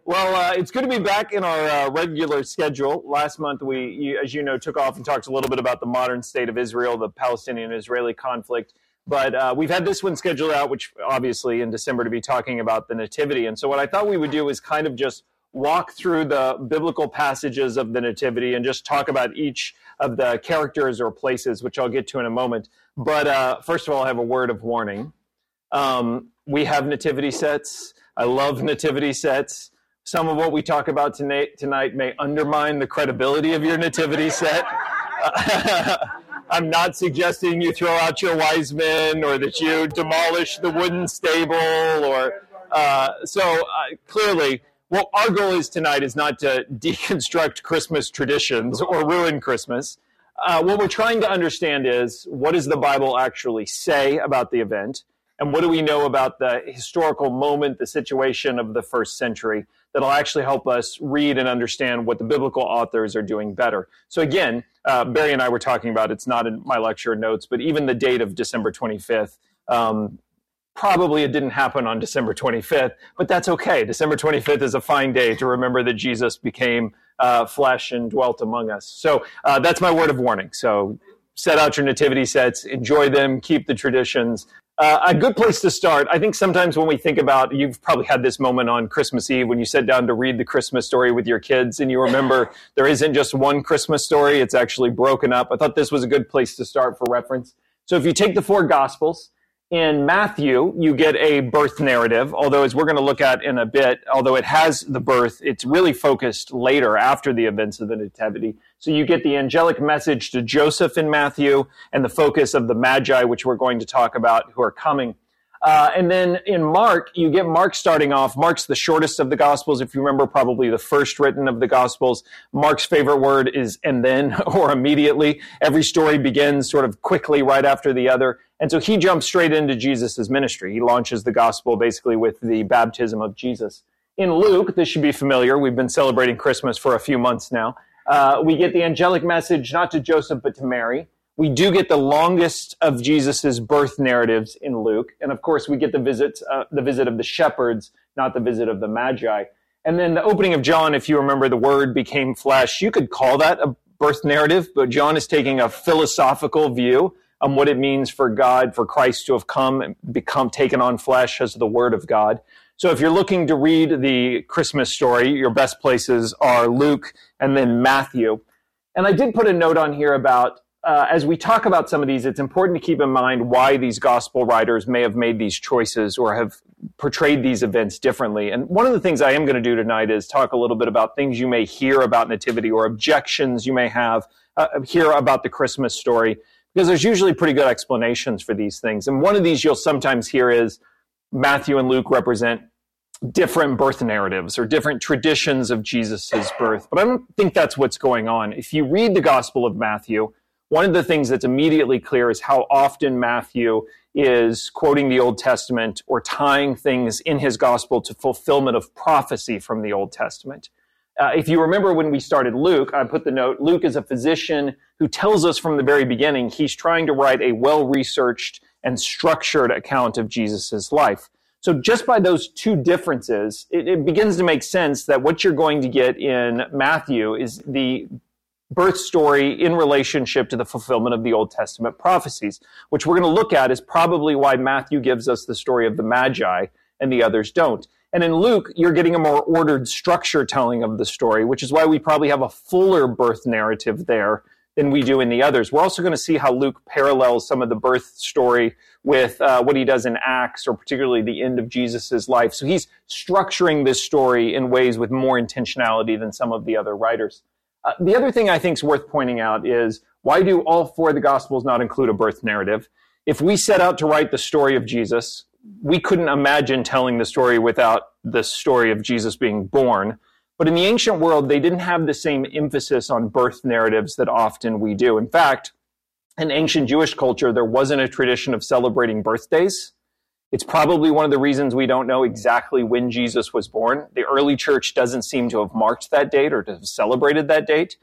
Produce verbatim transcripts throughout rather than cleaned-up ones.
Well, uh, it's good to be back in our uh, regular schedule. Last month, we, you, as you know, took off and talked a little bit about the modern state of Israel, the Palestinian-Israeli conflict. But uh, we've had this one scheduled out, which obviously in December to be talking about the Nativity. And so what I thought we would do is kind of just walk through the biblical passages of the Nativity and just talk about each of the characters or places, which I'll get to in a moment. But uh, first of all, I have a word of warning. Um, we have nativity sets. I love nativity sets. Some of what we talk about tonight, tonight may undermine the credibility of your nativity set. Uh, I'm not suggesting you throw out your wise men or that you demolish the wooden stable. or uh, So uh, clearly, what our goal is tonight is not to deconstruct Christmas traditions or ruin Christmas. Uh, what we're trying to understand is, what does the Bible actually say about the event? And what do we know about the historical moment, the situation of the first century that'll actually help us read and understand what the biblical authors are doing better? So again, uh, Barry and I were talking about, it's not in my lecture notes, but even the date of December twenty-fifth, um, probably it didn't happen on December twenty-fifth, but that's okay. December twenty-fifth is a fine day to remember that Jesus became uh, flesh and dwelt among us. So uh, that's my word of warning. So set out your nativity sets, enjoy them, keep the traditions. Uh, a good place to start, I think sometimes when we think about, you've probably had this moment on Christmas Eve when you sit down to read the Christmas story with your kids and you remember there isn't just one Christmas story, it's actually broken up. I thought this was a good place to start for reference. So if you take the four Gospels, in Matthew, you get a birth narrative, although as we're going to look at in a bit, although it has the birth, it's really focused later after the events of the Nativity. So you get the angelic message to Joseph in Matthew and the focus of the Magi, which we're going to talk about, who are coming. Uh, and then in Mark, you get Mark starting off. Mark's the shortest of the Gospels. If you remember, probably the first written of the Gospels. Mark's favorite word is and then or immediately. Every story begins sort of quickly right after the other. And so he jumps straight into Jesus' ministry. He launches the Gospel basically with the baptism of Jesus. In Luke, this should be familiar. We've been celebrating Christmas for a few months now. Uh, we get the angelic message not to Joseph but to Mary. We do get the longest of Jesus' birth narratives in Luke. And of course, we get the visit, uh, the visit of the shepherds, not the visit of the Magi. And then the opening of John, if you remember, the Word became flesh. You could call that a birth narrative, but John is taking a philosophical view on what it means for God, for Christ to have come and become taken on flesh as the Word of God. So if you're looking to read the Christmas story, your best places are Luke and then Matthew. And I did put a note on here about Uh, as we talk about some of these, it's important to keep in mind why these gospel writers may have made these choices or have portrayed these events differently. And one of the things I am going to do tonight is talk a little bit about things you may hear about Nativity or objections you may have, uh, hear about the Christmas story, because there's usually pretty good explanations for these things. And one of these you'll sometimes hear is Matthew and Luke represent different birth narratives or different traditions of Jesus' birth. But I don't think that's what's going on. If you read the Gospel of Matthew, one of the things that's immediately clear is how often Matthew is quoting the Old Testament or tying things in his gospel to fulfillment of prophecy from the Old Testament. Uh, if you remember when we started Luke, I put the note, Luke is a physician who tells us from the very beginning he's trying to write a well-researched and structured account of Jesus' life. So just by those two differences, it, it begins to make sense that what you're going to get in Matthew is the birth story in relationship to the fulfillment of the Old Testament prophecies, which we're going to look at is probably why Matthew gives us the story of the Magi and the others don't. And in Luke, you're getting a more ordered structure telling of the story, which is why we probably have a fuller birth narrative there than we do in the others. We're also going to see how Luke parallels some of the birth story with uh, what he does in Acts, or particularly the end of Jesus' life. So he's structuring this story in ways with more intentionality than some of the other writers. Uh, the other thing I think is worth pointing out is, why do all four of the Gospels not include a birth narrative? If we set out to write the story of Jesus, we couldn't imagine telling the story without the story of Jesus being born. But in the ancient world, they didn't have the same emphasis on birth narratives that often we do. In fact, in ancient Jewish culture, there wasn't a tradition of celebrating birthdays. It's probably one of the reasons we don't know exactly when Jesus was born. The early church doesn't seem to have marked that date or to have celebrated that date.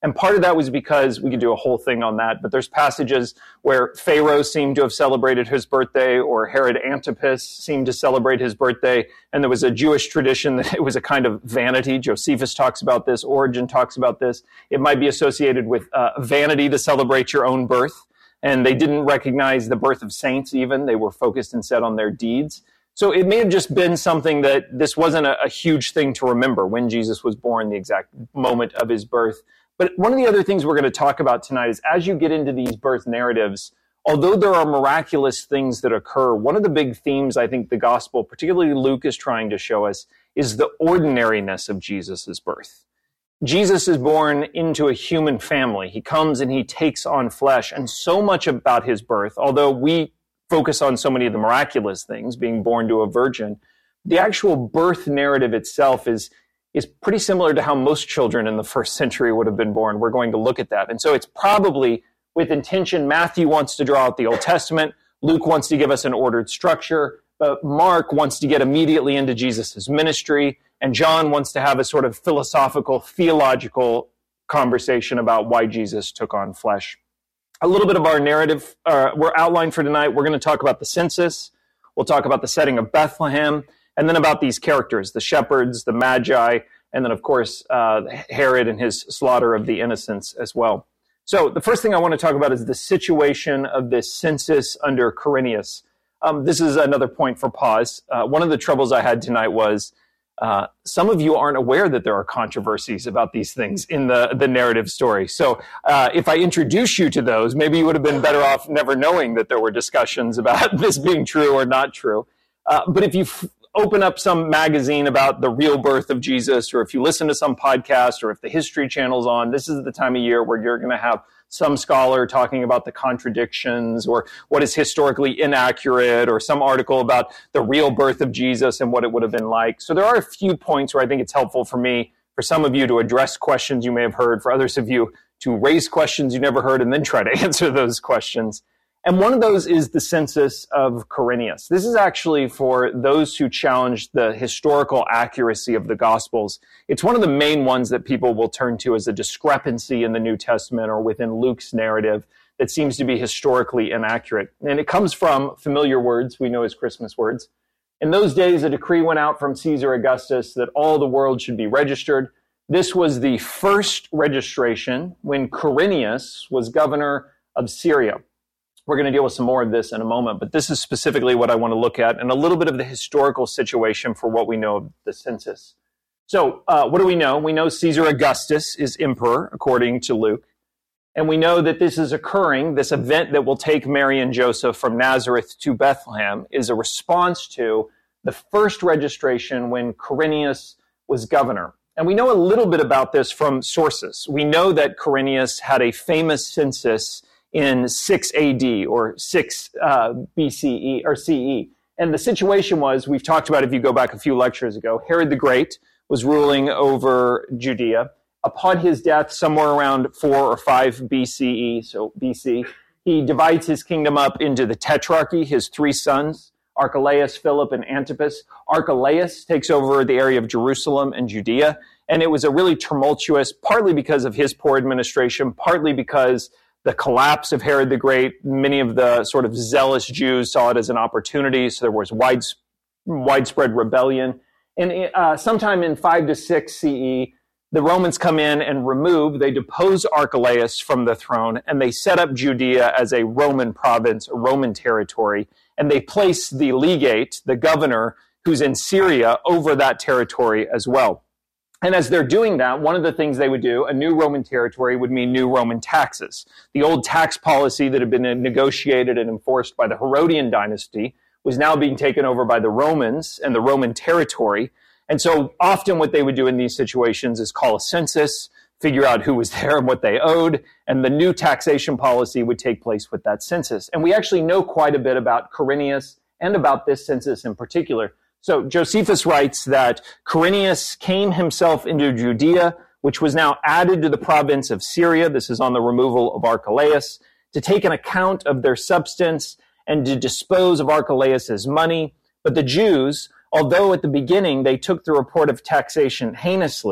And part of that was because we could do a whole thing on that, but there's passages where Pharaoh seemed to have celebrated his birthday, or Herod Antipas seemed to celebrate his birthday. And there was a Jewish tradition that it was a kind of vanity. Josephus talks about this. Origen talks about this. It might be associated with uh, vanity to celebrate your own birth. And they didn't recognize the birth of saints even. They were focused instead on their deeds. So it may have just been something that this wasn't a, a huge thing to remember when Jesus was born, the exact moment of his birth. But one of the other things we're going to talk about tonight is as you get into these birth narratives, although there are miraculous things that occur, one of the big themes I think the gospel, particularly Luke, is trying to show us is the ordinariness of Jesus' birth. Jesus is born into a human family. He comes and he takes on flesh. And so much about his birth, although we focus on so many of the miraculous things, being born to a virgin, the actual birth narrative itself is is pretty similar to how most children in the first century would have been born. We're going to look at that. And so it's probably with intention. Matthew wants to draw out the Old Testament. Luke wants to give us an ordered structure. But Mark wants to get immediately into Jesus' ministry. And John wants to have a sort of philosophical, theological conversation about why Jesus took on flesh. A little bit of our narrative, uh, we're outlined for tonight. We're going to talk about the census. We'll talk about the setting of Bethlehem. And then about these characters, the shepherds, the magi, and then, of course, uh, Herod and his slaughter of the innocents as well. So the first thing I want to talk about is the situation of this census under Quirinius. Um, this is another point for pause. Uh, one of the troubles I had tonight was uh, some of you aren't aware that there are controversies about these things in the, the narrative story. So uh, if I introduce you to those, maybe you would have been better off never knowing that there were discussions about this being true or not true. Uh, but if you f- open up some magazine about the real birth of Jesus, or if you listen to some podcast, or if the History Channel's on, this is the time of year where you're going to have some scholar talking about the contradictions or what is historically inaccurate, or some article about the real birth of Jesus and what it would have been like. So there are a few points where I think it's helpful for me, for some of you to address questions you may have heard, for others of you to raise questions you never heard and then try to answer those questions. And one of those is the census of Quirinius. This is actually for those who challenge the historical accuracy of the Gospels. It's one of the main ones that people will turn to as a discrepancy in the New Testament or within Luke's narrative that seems to be historically inaccurate. And it comes from familiar words we know as Christmas words. In those days, a decree went out from Caesar Augustus that all the world should be registered. This was the first registration when Quirinius was governor of Syria. We're going to deal with some more of this in a moment, but this is specifically what I want to look at, and a little bit of the historical situation for what we know of the census. So uh, what do we know? We know Caesar Augustus is emperor, according to Luke. And we know that this is occurring, this event that will take Mary and Joseph from Nazareth to Bethlehem is a response to the first registration when Quirinius was governor. And we know a little bit about this from sources. We know that Quirinius had a famous census in six A D or six uh, B C E or C E. And the situation was, we've talked about, if you go back a few lectures ago, Herod the Great was ruling over Judea. Upon his death, somewhere around four or five B C E, so B C, he divides his kingdom up into the tetrarchy, his three sons, Archelaus, Philip, and Antipas. Archelaus takes over the area of Jerusalem and Judea. And it was a really tumultuous, partly because of his poor administration, partly because the collapse of Herod the Great, many of the sort of zealous Jews saw it as an opportunity, so there was wide, widespread rebellion. And uh, sometime in five to six C E, the Romans come in and remove, they depose Archelaus from the throne, and they set up Judea as a Roman province, a Roman territory, and they place the legate, the governor, who's in Syria, over that territory as well. And as they're doing that, one of the things they would do, a new Roman territory would mean new Roman taxes. The old tax policy that had been negotiated and enforced by the Herodian dynasty was now being taken over by the Romans and the Roman territory. And so often what they would do in these situations is call a census, figure out who was there and what they owed, and the new taxation policy would take place with that census. And we actually know quite a bit about Quirinius and about this census in particular. So Josephus writes that Quirinius came himself into Judea, which was now added to the province of Syria. This is on the removal of Archelaus, to take an account of their substance and to dispose of Archelaus's money. But the Jews, although at the beginning they took the report of taxation heinously,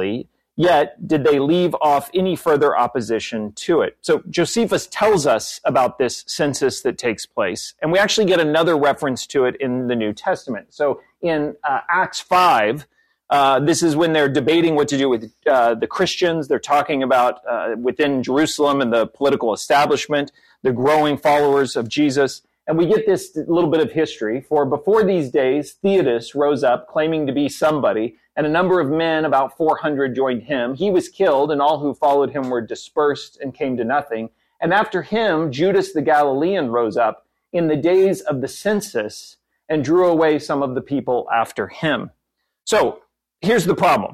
yet did they leave off any further opposition to it. So Josephus tells us about this census that takes place, and we actually get another reference to it in the New Testament. So in uh, Acts five, uh, this is when they're debating what to do with uh, the Christians. They're talking about uh, within Jerusalem and the political establishment, the growing followers of Jesus. And we get this little bit of history. For before these days, Theudas rose up, claiming to be somebody, and a number of men, about four hundred, joined him. He was killed, and all who followed him were dispersed and came to nothing. And after him, Judas the Galilean rose up in the days of the census and drew away some of the people after him. So here's the problem.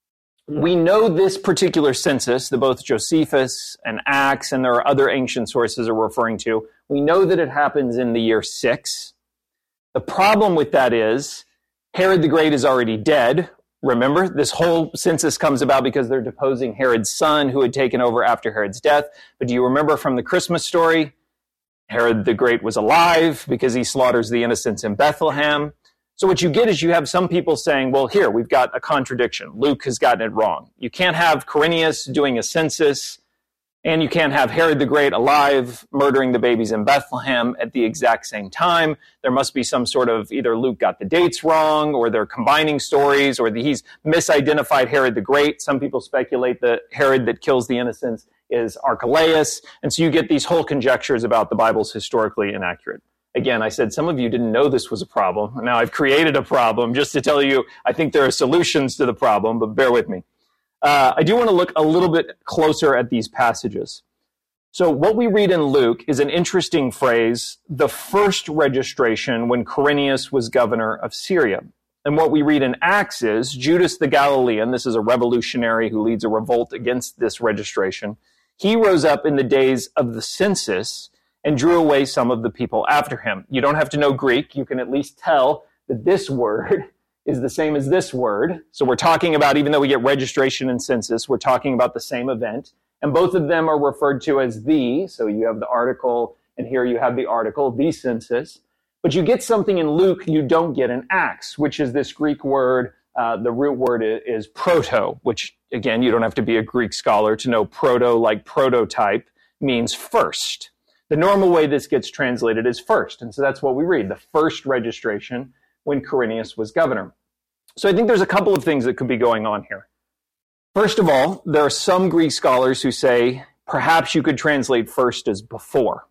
We know this particular census that both Josephus and Acts and there are other ancient sources are referring to. We know that it happens in the year six. The problem with that is Herod the Great is already dead. Remember, this whole census comes about because they're deposing Herod's son who had taken over after Herod's death. But do you remember from the Christmas story? Herod the Great was alive because he slaughters the innocents in Bethlehem. So what you get is you have some people saying, well, here, we've got a contradiction. Luke has gotten it wrong. You can't have Quirinius doing a census, and you can't have Herod the Great alive, murdering the babies in Bethlehem at the exact same time. There must be some sort of, either Luke got the dates wrong, or they're combining stories, or the, he's misidentified Herod the Great. Some people speculate that Herod that kills the innocents is Archelaus. And so you get these whole conjectures about the Bible's historically inaccurate. Again, I said some of you didn't know this was a problem. Now I've created a problem just to tell you I think there are solutions to the problem, but bear with me. Uh, I do want to look a little bit closer at these passages. So what we read in Luke is an interesting phrase, the first registration when Quirinius was governor of Syria. And what we read in Acts is Judas the Galilean, this is a revolutionary who leads a revolt against this registration. He rose up in the days of the census and drew away some of the people after him. You don't have to know Greek. You can at least tell that this word is the same as this word. So we're talking about, even though we get registration and census, we're talking about the same event. And both of them are referred to as the, so you have the article, and here you have the article, the census. But you get something in Luke you don't get in Acts, which is this Greek word. Uh, the root word is proto, which, again, you don't have to be a Greek scholar to know proto, like prototype, means first. The normal way this gets translated is first. And so that's what we read, the first registration when Quirinius was governor. So I think there's a couple of things that could be going on here. First of all, there are some Greek scholars who say perhaps you could translate first as before.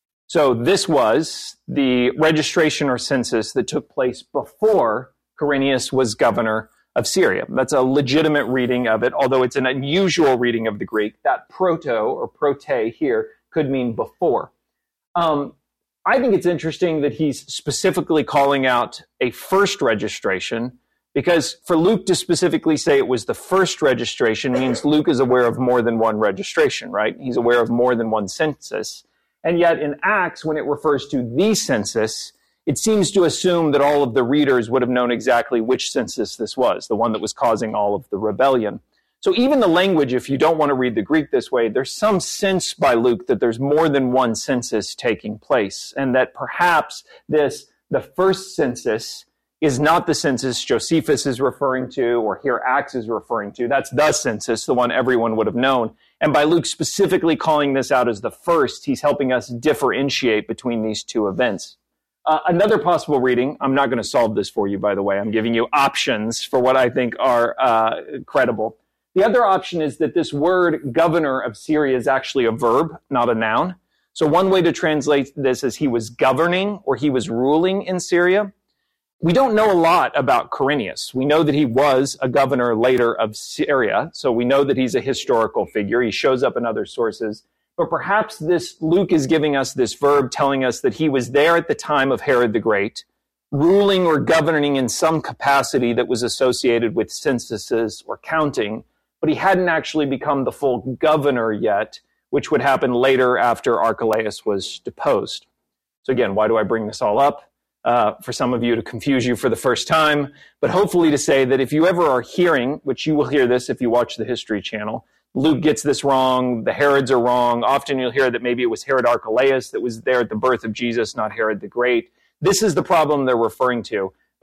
So this was the registration or census that took place before Quirinius was governor of Syria. That's a legitimate reading of it, although it's an unusual reading of the Greek. That proto or prote here could mean before. Um, I think it's interesting that he's specifically calling out a first registration, because for Luke to specifically say it was the first registration means Luke is aware of more than one registration, right? He's aware of more than one census. And yet in Acts, when it refers to the census, it seems to assume that all of the readers would have known exactly which census this was, the one that was causing all of the rebellion. So even the language, if you don't want to read the Greek this way, there's some sense by Luke that there's more than one census taking place, and that perhaps this, the first census, is not the census Josephus is referring to, or here Acts is referring to. That's the census, the one everyone would have known. And by Luke specifically calling this out as the first, he's helping us differentiate between these two events. Uh, another possible reading, I'm not going to solve this for you, by the way. I'm giving you options for what I think are uh, credible. The other option is that this word governor of Syria is actually a verb, not a noun. So one way to translate this is he was governing or he was ruling in Syria. We don't know a lot about Quirinius. We know that he was a governor later of Syria, so we know that he's a historical figure. He shows up in other sources. But perhaps this Luke is giving us this verb telling us that he was there at the time of Herod the Great, ruling or governing in some capacity that was associated with censuses or counting, but he hadn't actually become the full governor yet, which would happen later after Archelaus was deposed. So again, why do I bring this all up? Uh, for some of you to confuse you for the first time, but hopefully to say that if you ever are hearing, which you will hear this if you watch the History Channel, Luke gets this wrong, the Herods are wrong. Often you'll hear that maybe it was Herod Archelaus that was there at the birth of Jesus, not Herod the Great. This is the problem they're referring to.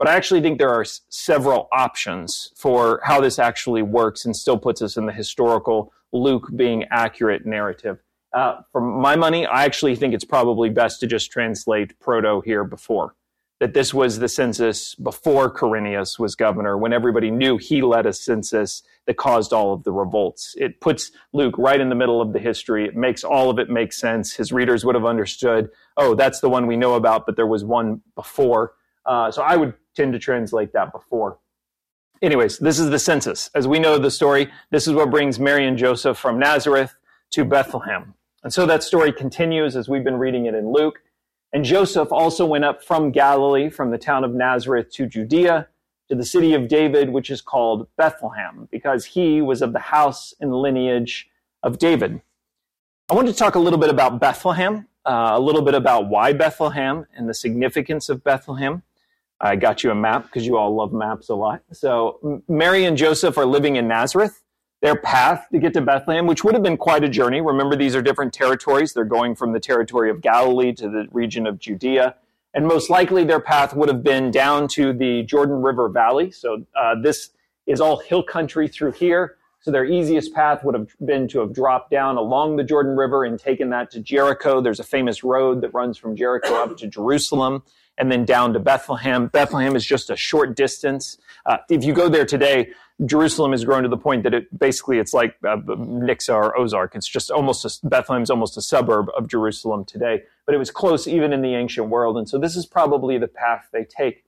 But I actually think there are s- several options for how this actually works and still puts us in the historical Luke being accurate narrative. Uh, for my money, I actually think it's probably best to just translate proto here before. That this was the census before Quirinius was governor, when everybody knew he led a census that caused all of the revolts. It puts Luke right in the middle of the history. It makes all of it make sense. His readers would have understood, oh, that's the one we know about, but there was one before. Uh, so I would tend to translate that before. Anyways, this is the census. As we know the story, this is what brings Mary and Joseph from Nazareth to Bethlehem. And so that story continues as we've been reading it in Luke. And Joseph also went up from Galilee, from the town of Nazareth to Judea, to the city of David, which is called Bethlehem, because he was of the house and lineage of David. I want to talk a little bit about Bethlehem, uh, a little bit about why Bethlehem and the significance of Bethlehem. I got you a map because you all love maps a lot. So Mary and Joseph are living in Nazareth. Their path to get to Bethlehem, which would have been quite a journey. Remember, these are different territories. They're going from the territory of Galilee to the region of Judea. And most likely their path would have been down to the Jordan River Valley. So uh, this is all hill country through here. So their easiest path would have been to have dropped down along the Jordan River and taken that to Jericho. There's a famous road that runs from Jericho up to Jerusalem and then down to Bethlehem. Bethlehem is just a short distance. Uh, if you go there today, Jerusalem has grown to the point that it basically it's like uh, Nixa or Ozark. It's just almost a, Bethlehem's almost a suburb of Jerusalem today, but it was close even in the ancient world. And so this is probably the path they take.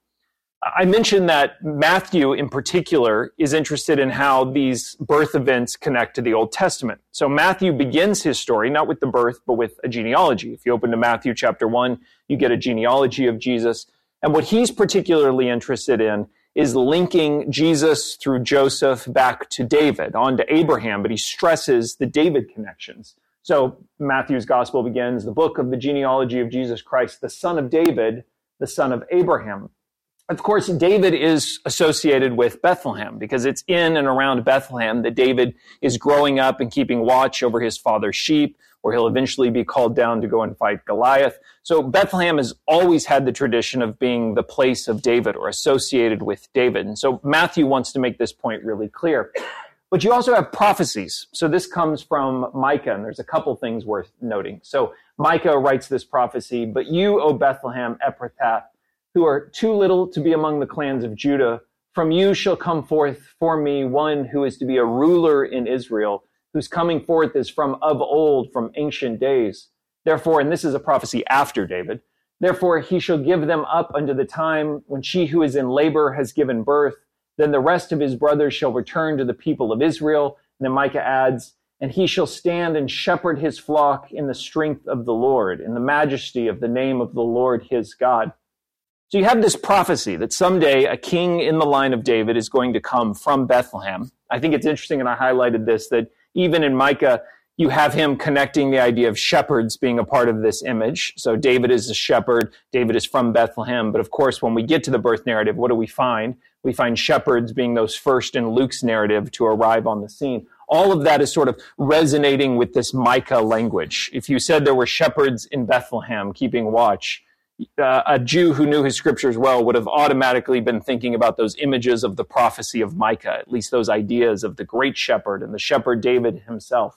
I mentioned that Matthew in particular is interested in how these birth events connect to the Old Testament. So Matthew begins his story not with the birth, but with a genealogy. If you open to Matthew chapter one, you get a genealogy of Jesus. And what he's particularly interested in is linking Jesus through Joseph back to David, on to Abraham, but he stresses the David connections. So Matthew's gospel begins, the book of the genealogy of Jesus Christ, the son of David, the son of Abraham. Of course, David is associated with Bethlehem because it's in and around Bethlehem that David is growing up and keeping watch over his father's sheep, where he'll eventually be called down to go and fight Goliath. So Bethlehem has always had the tradition of being the place of David or associated with David. And so Matthew wants to make this point really clear. But you also have prophecies. So this comes from Micah, and there's a couple things worth noting. So Micah writes this prophecy, "But you, O Bethlehem Ephrathah, who are too little to be among the clans of Judah, from you shall come forth for me one who is to be a ruler in Israel, whose coming forth is from of old, from ancient days. Therefore," and this is a prophecy after David, "therefore he shall give them up unto the time when she who is in labor has given birth. Then the rest of his brothers shall return to the people of Israel." And then Micah adds, "And he shall stand and shepherd his flock in the strength of the Lord, in the majesty of the name of the Lord his God." So you have this prophecy that someday a king in the line of David is going to come from Bethlehem. I think it's interesting, and I highlighted this, that even in Micah, you have him connecting the idea of shepherds being a part of this image. So David is a shepherd. David is from Bethlehem. But of course, when we get to the birth narrative, what do we find? We find shepherds being those first in Luke's narrative to arrive on the scene. All of that is sort of resonating with this Micah language. If you said there were shepherds in Bethlehem keeping watch, Uh, a Jew who knew his scriptures well would have automatically been thinking about those images of the prophecy of Micah, at least those ideas of the great shepherd and the shepherd David himself.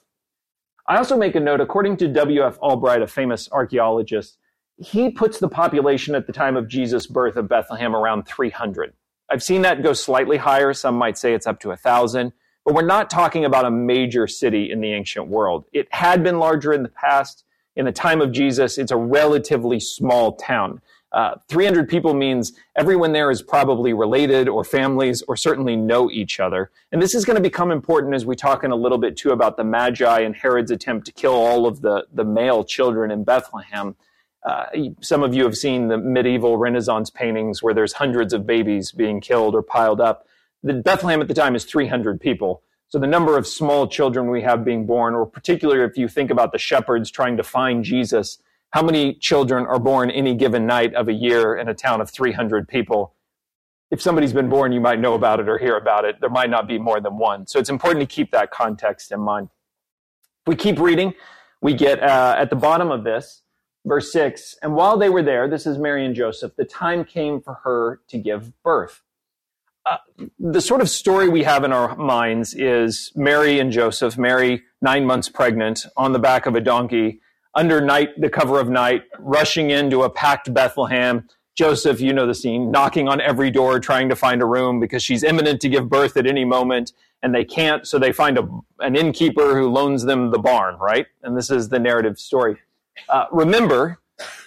I also make a note, according to W F Albright, a famous archaeologist, he puts the population at the time of Jesus' birth of Bethlehem around three hundred. I've seen that go slightly higher. Some might say it's up to one thousand. But we're not talking about a major city in the ancient world. It had been larger in the past. In the time of Jesus, it's a relatively small town. Uh, three hundred people means everyone there is probably related or families or certainly know each other. And this is going to become important as we talk in a little bit too about the Magi and Herod's attempt to kill all of the, the male children in Bethlehem. Uh, some of you have seen the medieval Renaissance paintings where there's hundreds of babies being killed or piled up. The Bethlehem at the time is three hundred people. So the number of small children we have being born, or particularly if you think about the shepherds trying to find Jesus, how many children are born any given night of a year in a town of three hundred people? If somebody's been born, you might know about it or hear about it. There might not be more than one. So it's important to keep that context in mind. If we keep reading, we get uh, at the bottom of this, Verse six, and while they were there, this is Mary and Joseph, the time came for her to give birth. Uh, the sort of story we have in our minds is Mary and Joseph, Mary nine months pregnant, on the back of a donkey, under night, the cover of night, rushing into a packed Bethlehem. Joseph, you know the scene, knocking on every door, trying to find a room because she's imminent to give birth at any moment, and they can't, so they find a, an innkeeper who loans them the barn, right? And this is the narrative story. Uh, remember,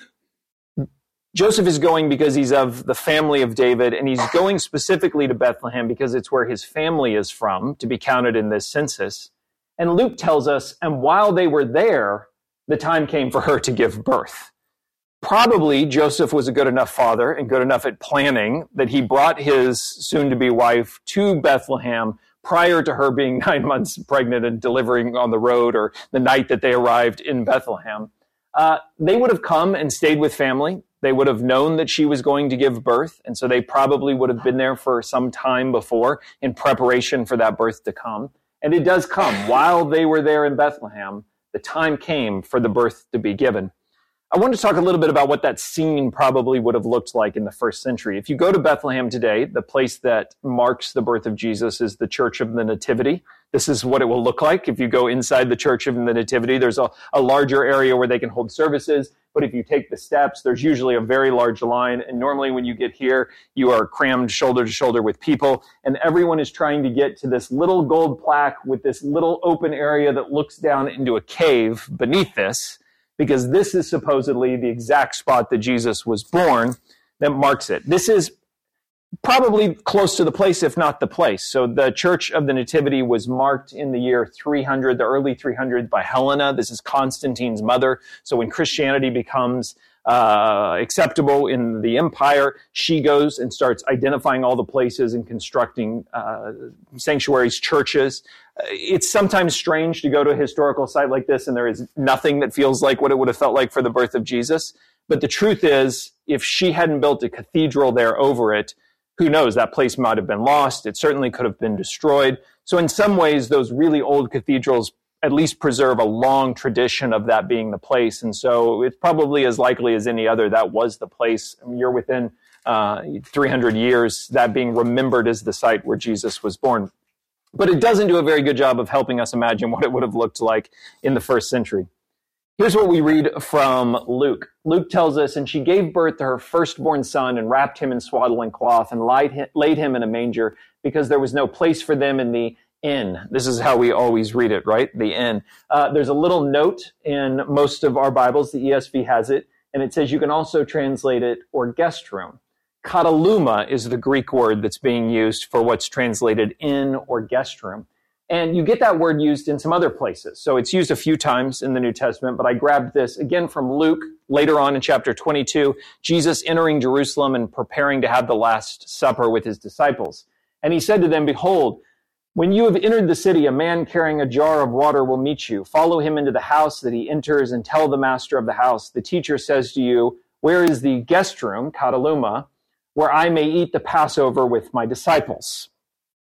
Joseph is going because he's of the family of David, and he's going specifically to Bethlehem because it's where his family is from, to be counted in this census. And Luke tells us, and while they were there, the time came for her to give birth. Probably Joseph was a good enough father and good enough at planning that he brought his soon-to-be wife to Bethlehem prior to her being nine months pregnant and delivering on the road, or the night that they arrived in Bethlehem. Uh, they would have come and stayed with family. They would have known that she was going to give birth, and so they probably would have been there for some time before in preparation for that birth to come. And it does come. While they were there in Bethlehem, the time came for the birth to be given. I want to talk a little bit about what that scene probably would have looked like in the first century. If you go to Bethlehem today, the place that marks the birth of Jesus is the Church of the Nativity. This is what it will look like. If you go inside the Church of the Nativity, there's a, a larger area where they can hold services. But if you take the steps, there's usually a very large line. And normally when you get here, you are crammed shoulder to shoulder with people. And everyone is trying to get to this little gold plaque with this little open area that looks down into a cave beneath this, because this is supposedly the exact spot that Jesus was born that marks it. This is probably close to the place, if not the place. So the Church of the Nativity was marked in the year three hundred, the early three hundreds, by Helena. This is Constantine's mother. So when Christianity becomes uh, acceptable in the empire, she goes and starts identifying all the places and constructing uh, sanctuaries, churches. It's sometimes strange to go to a historical site like this and there is nothing that feels like what it would have felt like for the birth of Jesus. But the truth is, if she hadn't built a cathedral there over it, who knows, that place might have been lost. It certainly could have been destroyed. So in some ways, those really old cathedrals at least preserve a long tradition of that being the place. And so it's probably as likely as any other that was the place. I mean, you're within uh, three hundred years, that being remembered as the site where Jesus was born. But it doesn't do a very good job of helping us imagine what it would have looked like in the first century. Here's what we read from Luke. Luke tells us, and she gave birth to her firstborn son and wrapped him in swaddling cloth and laid him in a manger because there was no place for them in the inn. This is how we always read it, right? The inn. Uh, there's a little note in most of our Bibles. The E S V has it, and it says you can also translate it or guest room. Kataluma is the Greek word that's being used for what's translated inn or guest room. And you get that word used in some other places. So it's used a few times in the New Testament, but I grabbed this again from Luke later on in chapter twenty-two, Jesus entering Jerusalem and preparing to have the Last Supper with his disciples. And he said to them, "Behold, when you have entered the city, a man carrying a jar of water will meet you. Follow him into the house that he enters and tell the master of the house, the teacher says to you, where is the guest room, kataluma, where I may eat the Passover with my disciples?"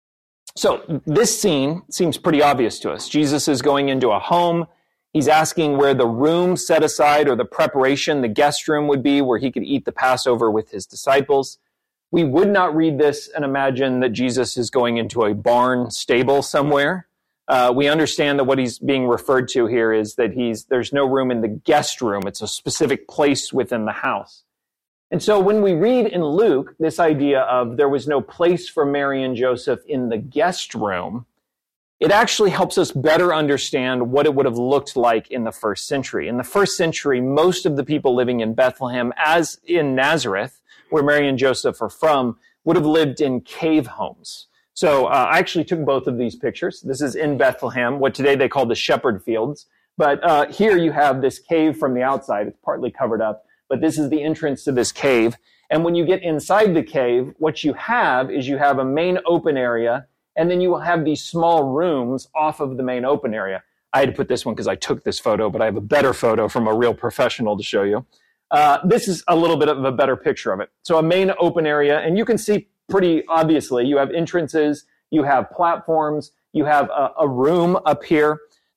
So this scene seems pretty obvious to us. Jesus is going into a home. He's asking where the room set aside or the preparation, the guest room would be where he could eat the Passover with his disciples. We would not read this and imagine that Jesus is going into a barn stable somewhere. Uh, we understand that what he's being referred to here is that he's there's no room in the guest room. It's a specific place within the house. And so when we read in Luke this idea of there was no place for Mary and Joseph in the guest room, it actually helps us better understand what it would have looked like in the first century. In the first century, most of the people living in Bethlehem, as in Nazareth, where Mary and Joseph are from, would have lived in cave homes. So uh, I actually took both of these pictures. This is in Bethlehem, what today they call the shepherd fields. But uh, here you have this cave from the outside. It's partly covered up. But this is the entrance to this cave. And when you get inside the cave, what you have is you have a main open area, and then you will have these small rooms off of the main open area. I had to put this one because I took this photo, but I have a better photo from a real professional to show you. Uh, this is a little bit of a better picture of it. So a main open area, and you can see pretty obviously, you have entrances, you have platforms, you have a, a room up here.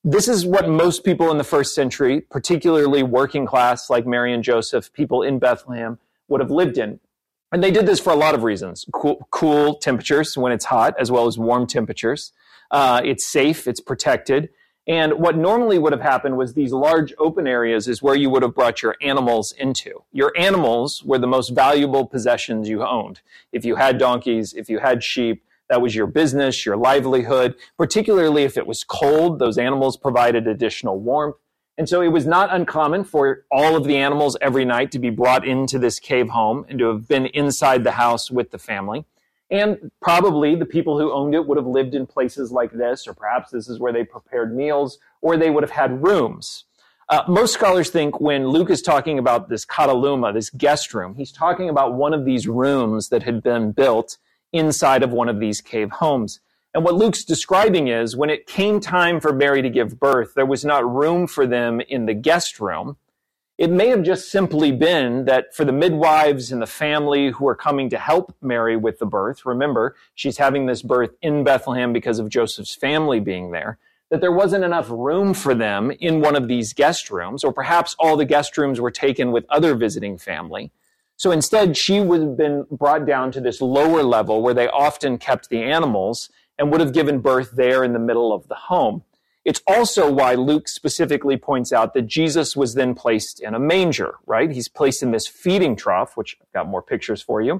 This is what most people in the first century, particularly working class like Mary and Joseph, people in Bethlehem, would have lived in. And they did this for a lot of reasons. Cool, cool temperatures when it's hot, as well as warm temperatures. Uh, it's safe, it's protected. And what normally would have happened was these large open areas is where you would have brought your animals into. Your animals were the most valuable possessions you owned. If you had donkeys, if you had sheep, that was your business, your livelihood, particularly if it was cold. Those animals provided additional warmth. And so it was not uncommon for all of the animals every night to be brought into this cave home and to have been inside the house with the family. And probably the people who owned it would have lived in places like this, or perhaps this is where they prepared meals, or they would have had rooms. Uh, most scholars think when Luke is talking about this kataluma, this guest room, he's talking about one of these rooms that had been built inside of one of these cave homes. And what Luke's describing is when it came time for Mary to give birth, there was not room for them in the guest room. It may have just simply been that for the midwives and the family who are coming to help Mary with the birth, remember, she's having this birth in Bethlehem because of Joseph's family being there, that there wasn't enough room for them in one of these guest rooms, or perhaps all the guest rooms were taken with other visiting family. So instead, she would have been brought down to this lower level where they often kept the animals and would have given birth there in the middle of the home. It's also why Luke specifically points out that Jesus was then placed in a manger, right? He's placed in this feeding trough, which I've got more pictures for you.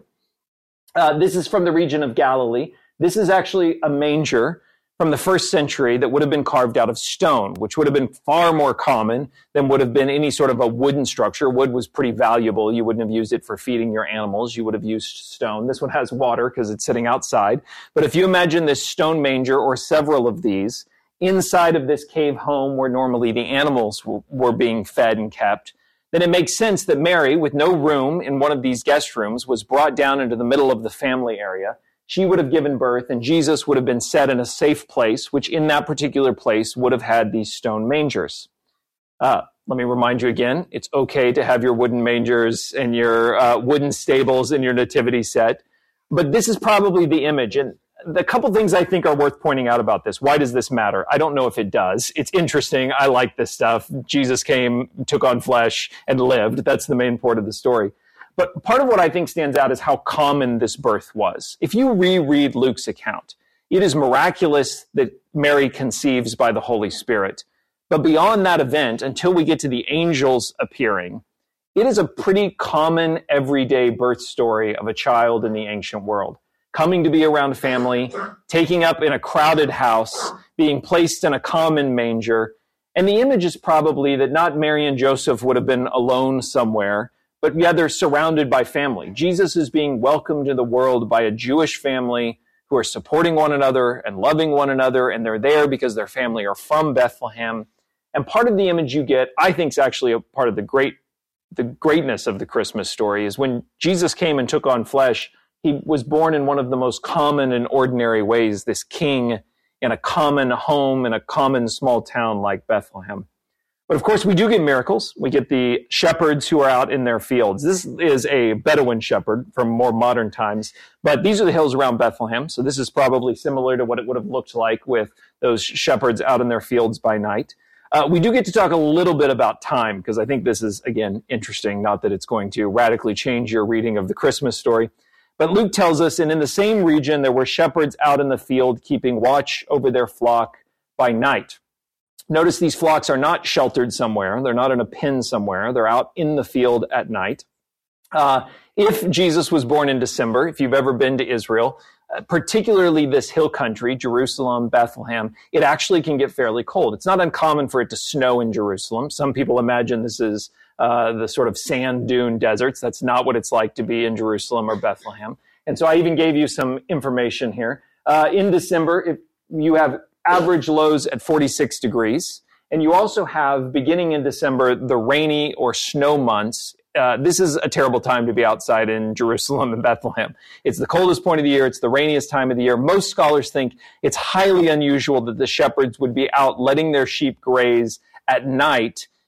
Uh, this is from the region of Galilee. This is actually a manger from the first century that would have been carved out of stone, which would have been far more common than would have been any sort of a wooden structure. Wood was pretty valuable. You wouldn't have used it for feeding your animals. You would have used stone. This one has water because it's sitting outside. But if you imagine this stone manger or several of these inside of this cave home where normally the animals w- were being fed and kept, then it makes sense that Mary, with no room in one of these guest rooms, was brought down into the middle of the family area. She would have given birth, and Jesus would have been set in a safe place, which in that particular place would have had these stone mangers. Uh, let me remind you again, it's okay to have your wooden mangers and your uh, wooden stables in your nativity set, but this is probably the image. And the couple things I think are worth pointing out about this. Why does this matter? I don't know if it does. It's interesting. I like this stuff. Jesus came, took on flesh, and lived. That's the main part of the story. But part of what I think stands out is how common this birth was. If you reread Luke's account, it is miraculous that Mary conceives by the Holy Spirit. But beyond that event, until we get to the angels appearing, it is a pretty common everyday birth story of a child in the ancient world. Coming to be around family, taking up in a crowded house, being placed in a common manger. And the image is probably that not Mary and Joseph would have been alone somewhere, but rather surrounded by family. Jesus is being welcomed to the world by a Jewish family who are supporting one another and loving one another, and they're there because their family are from Bethlehem. And part of the image you get, I think, is actually a part of the great, the greatness of the Christmas story, is when Jesus came and took on flesh, he was born in one of the most common and ordinary ways, this king in a common home in a common small town like Bethlehem. But of course, we do get miracles. We get the shepherds who are out in their fields. This is a Bedouin shepherd from more modern times, but these are the hills around Bethlehem. So this is probably similar to what it would have looked like with those shepherds out in their fields by night. Uh, we do get to talk a little bit about time, because I think this is, again, interesting, not that it's going to radically change your reading of the Christmas story. But Luke tells us, and in the same region, there were shepherds out in the field keeping watch over their flock by night. Notice these flocks are not sheltered somewhere. They're not in a pen somewhere. They're out in the field at night. Uh, if Jesus was born in December, if you've ever been to Israel, uh, particularly this hill country, Jerusalem, Bethlehem, it actually can get fairly cold. It's not uncommon for it to snow in Jerusalem. Some people imagine this is uh, the sort of sand dune deserts. That's not what it's like to be in Jerusalem or Bethlehem. And so I even gave you some information here. Uh, in December, if you have average lows at forty-six degrees. And you also have, beginning in December, the rainy or snow months. Uh, this is a terrible time to be outside in Jerusalem and Bethlehem. It's the coldest point of the year. It's the rainiest time of the year. Most scholars think it's highly unusual that the shepherds would be out letting their sheep graze at night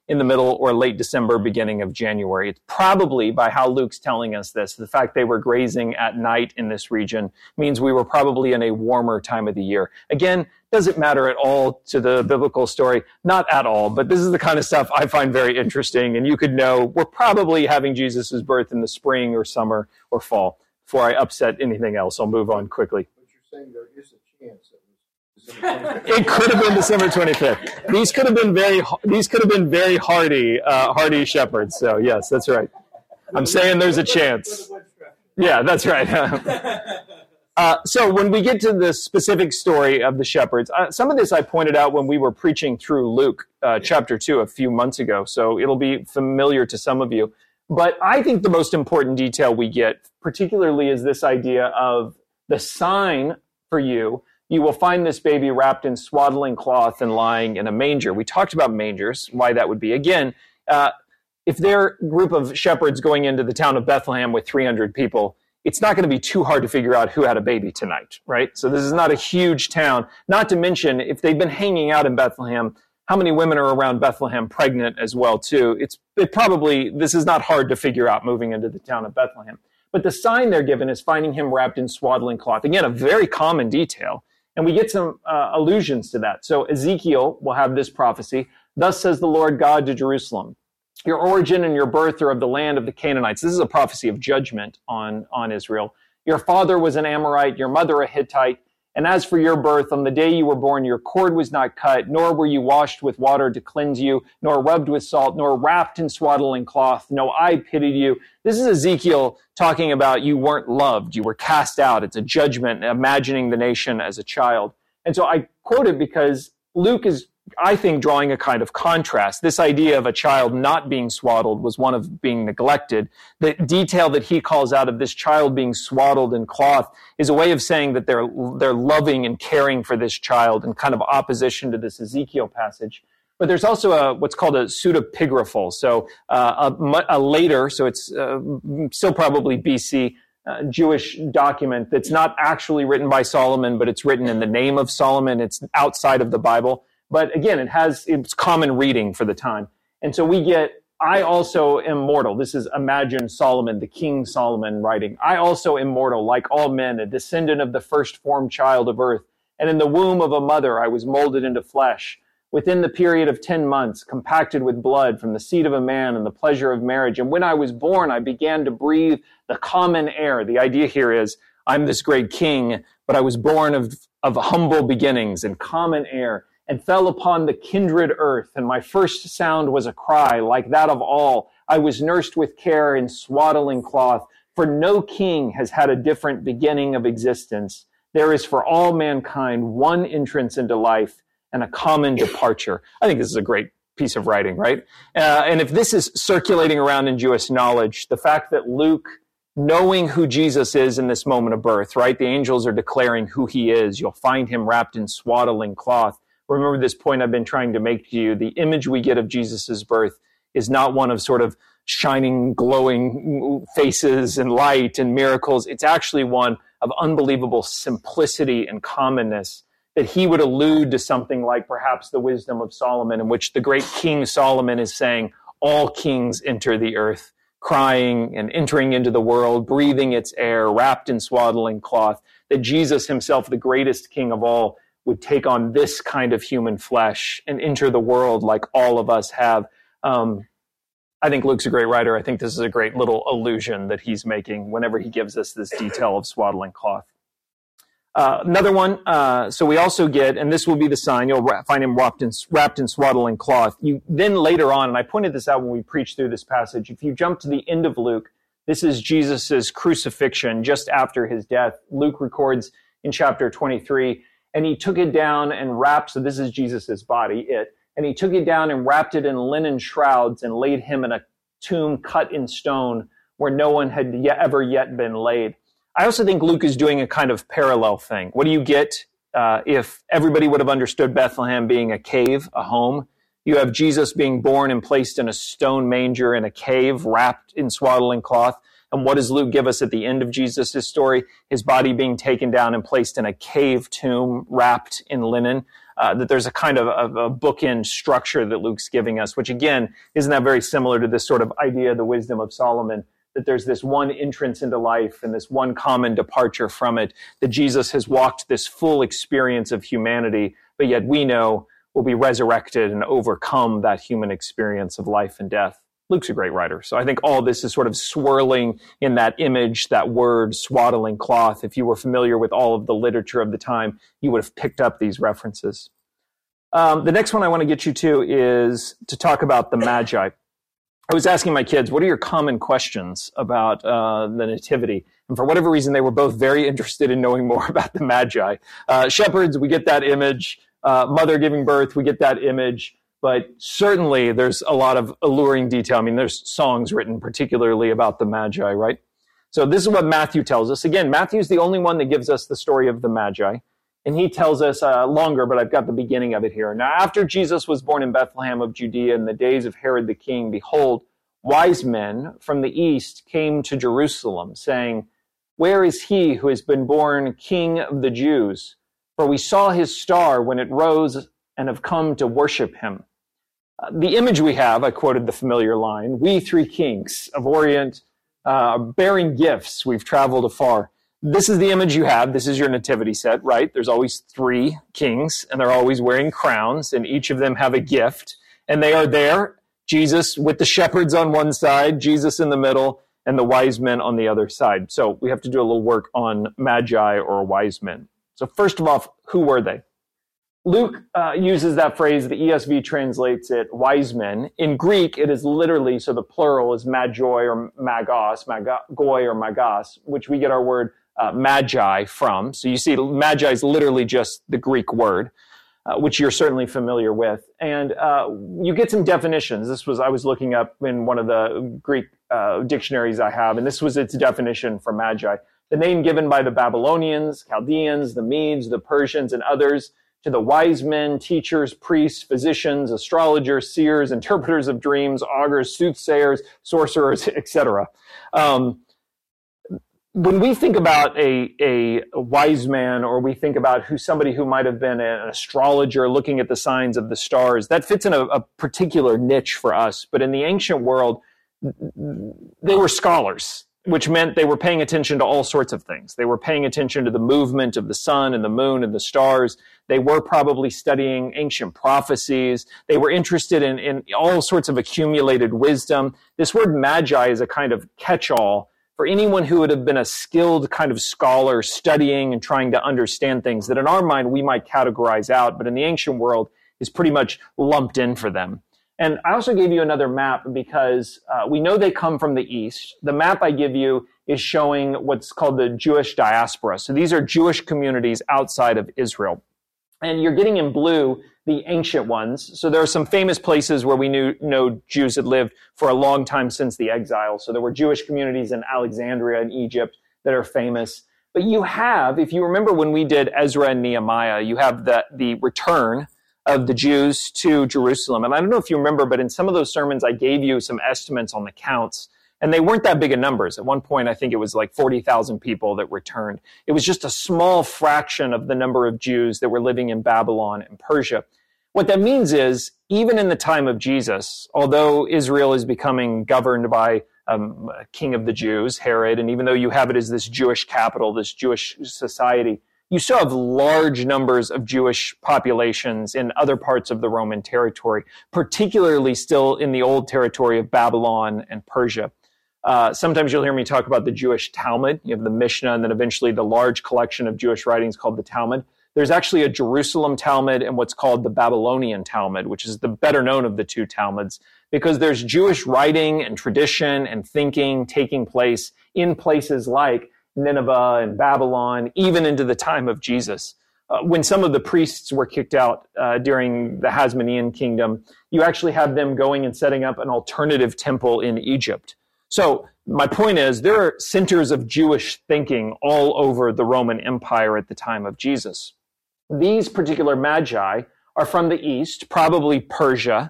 in the middle or late December, beginning of January. It's probably, by how Luke's telling us this, the fact they were grazing at night in this region means we were probably in a warmer time of the year. Again, doesn't matter at all to the biblical story, not at all, but this is the kind of stuff I find very interesting, and you could know we're probably having Jesus' birth in the spring or summer or fall. Before I upset anything else, I'll move on quickly. But you're saying there is a chance that it could have been December twenty-fifth. These could have been very, these could have been very hardy, uh, hardy shepherds. So yes, that's right. I'm saying there's a chance. Yeah, that's right. uh, so when we get to the specific story of the shepherds, uh, some of this I pointed out when we were preaching through Luke uh, chapter two a few months ago. So it'll be familiar to some of you. But I think the most important detail we get, particularly, is this idea of the sign for you. You will find this baby wrapped in swaddling cloth and lying in a manger. We talked about mangers, why that would be. Again, uh, if they're a group of shepherds going into the town of Bethlehem with three hundred people, it's not going to be too hard to figure out who had a baby tonight, right? So this is not a huge town. Not to mention, if they've been hanging out in Bethlehem, how many women are around Bethlehem pregnant as well, too? It's it probably, this is not hard to figure out moving into the town of Bethlehem. But the sign they're given is finding him wrapped in swaddling cloth. Again, a very common detail. And we get some uh, allusions to that. So Ezekiel will have this prophecy. Thus says the Lord God to Jerusalem, your origin and your birth are of the land of the Canaanites. This is a prophecy of judgment on, on Israel. Your father was an Amorite, your mother a Hittite. And as for your birth, on the day you were born, your cord was not cut, nor were you washed with water to cleanse you, nor rubbed with salt, nor wrapped in swaddling cloth. No eye pitied you. This is Ezekiel talking about you weren't loved. You were cast out. It's a judgment, imagining the nation as a child. And so I quote it because Luke is, I think, drawing a kind of contrast. This idea of a child not being swaddled was one of being neglected. The detail that he calls out of this child being swaddled in cloth is a way of saying that they're they're loving and caring for this child in kind of opposition to this Ezekiel passage. But there's also a what's called a pseudepigraphal, so uh, a, a later, so it's uh, still probably B C, uh, Jewish document that's not actually written by Solomon, but it's written in the name of Solomon. It's outside of the Bible. But again, it has, it's common reading for the time. And so we get, I also am mortal. This is Imagine Solomon, the King Solomon writing. I also am mortal, like all men, a descendant of the first formed child of earth. And in the womb of a mother, I was molded into flesh. Within the period of ten months, compacted with blood from the seed of a man and the pleasure of marriage. And when I was born, I began to breathe the common air. The idea here is, I'm this great king, but I was born of, of humble beginnings and common air, and fell upon the kindred earth, and my first sound was a cry, like that of all. I was nursed with care in swaddling cloth, for no king has had a different beginning of existence. There is for all mankind one entrance into life and a common departure. I think this is a great piece of writing, right? Uh, and if this is circulating around in Jewish knowledge, the fact that Luke, knowing who Jesus is in this moment of birth, right? The angels are declaring who he is. You'll find him wrapped in swaddling cloth. Remember this point I've been trying to make to you. The image we get of Jesus' birth is not one of sort of shining, glowing faces and light and miracles. It's actually one of unbelievable simplicity and commonness, that he would allude to something like perhaps the wisdom of Solomon, in which the great King Solomon is saying, all kings enter the earth, crying and entering into the world, breathing its air, wrapped in swaddling cloth, that Jesus himself, the greatest king of all, would take on this kind of human flesh and enter the world like all of us have. Um, I think Luke's a great writer. I think this is a great little allusion that he's making whenever he gives us this detail of swaddling cloth. Uh, another one, uh, so we also get, and this will be the sign, you'll find him wrapped in, wrapped in swaddling cloth. You then later on, and I pointed this out when we preached through this passage, if you jump to the end of Luke, this is Jesus' crucifixion just after his death. Luke records in chapter twenty-three, and he took it down and wrapped, so this is Jesus' body, it, and he took it down and wrapped it in linen shrouds and laid him in a tomb cut in stone where no one had yet, ever yet been laid. I also think Luke is doing a kind of parallel thing. What do you get uh, if everybody would have understood Bethlehem being a cave, a home? You have Jesus being born and placed in a stone manger in a cave, wrapped in swaddling cloth. And what does Luke give us at the end of Jesus' story? His body being taken down and placed in a cave tomb wrapped in linen. Uh, that there's a kind of, of a bookend structure that Luke's giving us, which again, isn't that very similar to this sort of idea of the wisdom of Solomon, that there's this one entrance into life and this one common departure from it, that Jesus has walked this full experience of humanity, but yet we know will be resurrected and overcome that human experience of life and death. Luke's a great writer. So I think all this is sort of swirling in that image, that word, swaddling cloth. If you were familiar with all of the literature of the time, you would have picked up these references. Um, the next one I want to get you to is to talk about the Magi. I was asking my kids, what are your common questions about uh, the Nativity? And for whatever reason, they were both very interested in knowing more about the Magi. Uh, shepherds, we get that image. Uh, mother giving birth, we get that image. But certainly there's a lot of alluring detail. I mean, there's songs written particularly about the Magi, right? So this is what Matthew tells us. Again, Matthew's the only one that gives us the story of the Magi. And he tells us uh, longer, but I've got the beginning of it here. Now, after Jesus was born in Bethlehem of Judea in the days of Herod the king, behold, wise men from the east came to Jerusalem, saying, where is he who has been born King of the Jews? For we saw his star when it rose and have come to worship him. Uh, the image we have, I quoted the familiar line, we three kings of Orient, uh, bearing gifts, we've traveled afar. This is the image you have. This is your nativity set, right? There's always three kings, and they're always wearing crowns, and each of them have a gift. And they are there, Jesus with the shepherds on one side, Jesus in the middle, and the wise men on the other side. So we have to do a little work on magi or wise men. So first of all, who were they? Luke uh, uses that phrase, the E S V translates it wise men. In Greek, it is literally, so the plural is magoi or magos, magoi or magos, which we get our word uh, magi from. So you see, magi is literally just the Greek word, uh, which you're certainly familiar with. And uh, you get some definitions. This was, I was looking up in one of the Greek uh, dictionaries I have, and this was its definition for magi. The name given by the Babylonians, Chaldeans, the Medes, the Persians, and others, to the wise men, teachers, priests, physicians, astrologers, seers, interpreters of dreams, augurs, soothsayers, sorcerers, et cetera. Um, when we think about a, a, a wise man, or we think about who somebody who might have been an astrologer looking at the signs of the stars, that fits in a, a particular niche for us. But in the ancient world, they were scholars, which meant they were paying attention to all sorts of things. They were paying attention to the movement of the sun and the moon and the stars. They were probably studying ancient prophecies. They were interested in, in all sorts of accumulated wisdom. This word magi is a kind of catch-all for anyone who would have been a skilled kind of scholar studying and trying to understand things that in our mind we might categorize out, but in the ancient world is pretty much lumped in for them. And I also gave you another map because uh, we know they come from the east. The map I give you is showing what's called the Jewish diaspora. So these are Jewish communities outside of Israel. And you're getting in blue the ancient ones. So there are some famous places where we knew know Jews had lived for a long time since the exile. So there were Jewish communities in Alexandria in Egypt that are famous. But you have, if you remember when we did Ezra and Nehemiah, you have the, the return of the Jews to Jerusalem. And I don't know if you remember, but in some of those sermons, I gave you some estimates on the counts, and they weren't that big of numbers. At one point, I think it was like forty thousand people that returned. It was just a small fraction of the number of Jews that were living in Babylon and Persia. What that means is, even in the time of Jesus, although Israel is becoming governed by um, a king of the Jews, Herod, and even though you have it as this Jewish capital, this Jewish society, you still have large numbers of Jewish populations in other parts of the Roman territory, particularly still in the old territory of Babylon and Persia. Uh, sometimes you'll hear me talk about the Jewish Talmud. You have the Mishnah and then eventually the large collection of Jewish writings called the Talmud. There's actually a Jerusalem Talmud and what's called the Babylonian Talmud, which is the better known of the two Talmuds, because there's Jewish writing and tradition and thinking taking place in places like Nineveh and Babylon, even into the time of Jesus. Uh, when some of the priests were kicked out uh, during the Hasmonean kingdom, you actually have them going and setting up an alternative temple in Egypt. So my point is, there are centers of Jewish thinking all over the Roman Empire at the time of Jesus. These particular magi are from the east, probably Persia.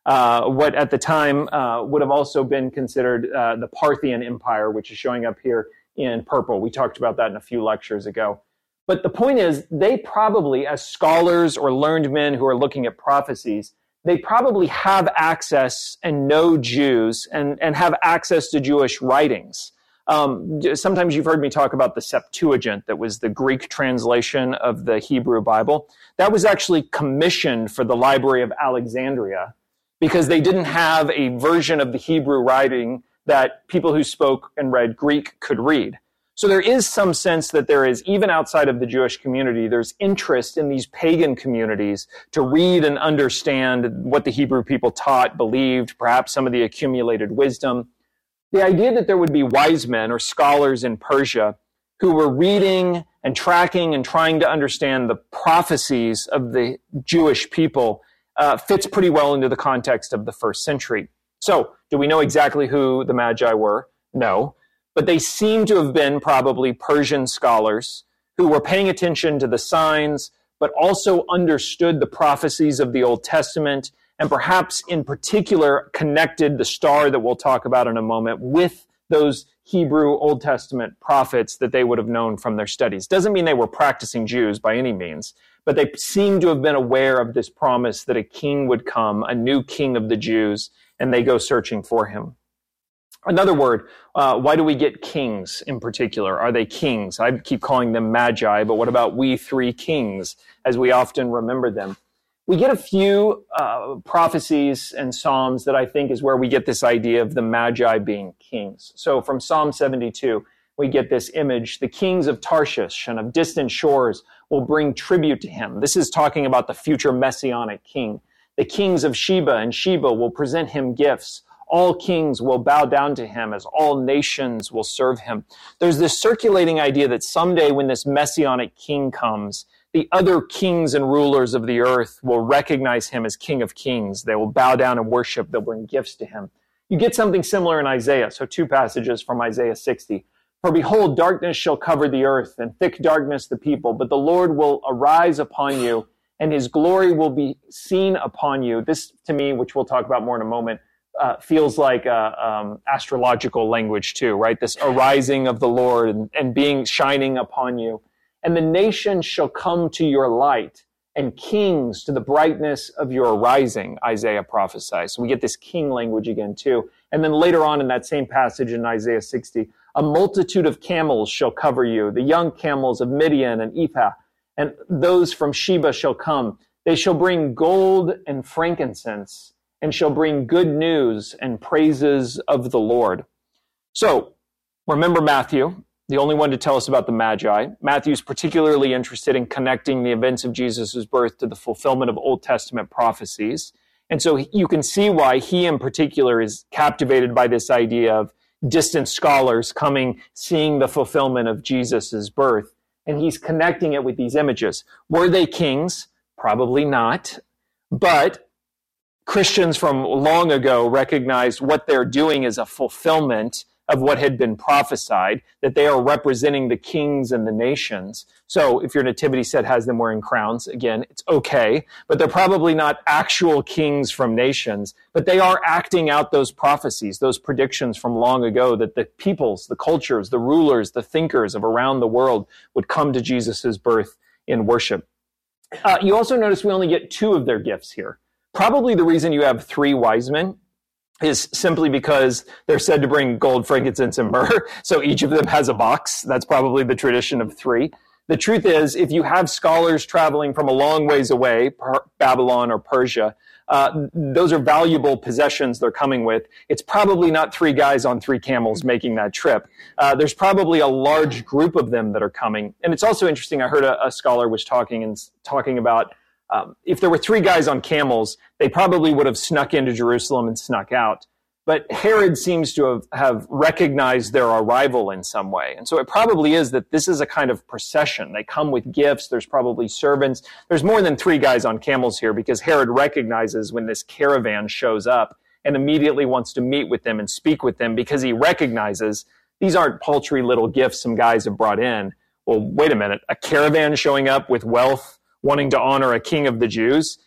uh, what at the time uh, would have also been considered uh, the Parthian Empire, which is showing up here in purple. We talked about that in a few lectures ago. But the point is, they probably, as scholars or learned men who are looking at prophecies, they probably have access and know Jews and, and have access to Jewish writings. Um, sometimes you've heard me talk about the Septuagint, that was the Greek translation of the Hebrew Bible. That was actually commissioned for the Library of Alexandria because they didn't have a version of the Hebrew writing that people who spoke and read Greek could read. So there is some sense that there is, even outside of the Jewish community, there's interest in these pagan communities to read and understand what the Hebrew people taught, believed, perhaps some of the accumulated wisdom. The idea that there would be wise men or scholars in Persia who were reading and tracking and trying to understand the prophecies of the Jewish people uh, fits pretty well into the context of the first century. So, do we know exactly who the Magi were? No. But they seem to have been probably Persian scholars who were paying attention to the signs, but also understood the prophecies of the Old Testament, and perhaps in particular connected the star that we'll talk about in a moment with those Hebrew Old Testament prophets that they would have known from their studies. Doesn't mean they were practicing Jews by any means, but they seem to have been aware of this promise that a king would come, a new king of the Jews, and they go searching for him. Another word, uh, why do we get kings in particular? Are they kings? I keep calling them magi, but what about we three kings, as we often remember them? We get a few uh, prophecies and psalms that I think is where we get this idea of the magi being kings. So from Psalm seventy-two, we get this image, the kings of Tarshish and of distant shores will bring tribute to him. This is talking about the future messianic king. The kings of Sheba and Sheba will present him gifts. All kings will bow down to him as all nations will serve him. There's this circulating idea that someday when this messianic king comes, the other kings and rulers of the earth will recognize him as King of Kings. They will bow down and worship. They'll bring gifts to him. You get something similar in Isaiah. So two passages from Isaiah sixty. For behold, darkness shall cover the earth, and thick darkness the people. But the Lord will arise upon you, and his glory will be seen upon you. This, to me, which we'll talk about more in a moment, Uh, feels like uh, um, astrological language too, right? This arising of the Lord and, and being shining upon you. And the nations shall come to your light, and kings to the brightness of your rising, Isaiah prophesies. So we get this king language again too. And then later on in that same passage in Isaiah sixty, a multitude of camels shall cover you, the young camels of Midian and Ephah, and those from Sheba shall come. They shall bring gold and frankincense, and shall bring good news and praises of the Lord. So, remember Matthew, the only one to tell us about the Magi. Matthew's particularly interested in connecting the events of Jesus' birth to the fulfillment of Old Testament prophecies. And so you can see why he in particular is captivated by this idea of distant scholars coming, seeing the fulfillment of Jesus' birth. And he's connecting it with these images. Were they kings? Probably not. But Christians from long ago recognized what they're doing is a fulfillment of what had been prophesied, that they are representing the kings and the nations. So if your nativity set has them wearing crowns, again, it's okay, but they're probably not actual kings from nations, but they are acting out those prophecies, those predictions from long ago that the peoples, the cultures, the rulers, the thinkers of around the world would come to Jesus' birth in worship. Uh, you also notice we only get two of their gifts here. Probably the reason you have three wise men is simply because they're said to bring gold, frankincense, and myrrh. So each of them has a box. That's probably the tradition of three. The truth is, if you have scholars traveling from a long ways away, Babylon or Persia, uh, those are valuable possessions they're coming with. It's probably not three guys on three camels making that trip. Uh, there's probably a large group of them that are coming. And it's also interesting, I heard a, a scholar was talking and talking about Um, if there were three guys on camels, they probably would have snuck into Jerusalem and snuck out. But Herod seems to have, have recognized their arrival in some way. And so it probably is that this is a kind of procession. They come with gifts. There's probably servants. There's more than three guys on camels here because Herod recognizes when this caravan shows up and immediately wants to meet with them and speak with them because he recognizes these aren't paltry little gifts some guys have brought in. Well, wait a minute. A caravan showing up with wealth, wanting to honor a king of the Jews.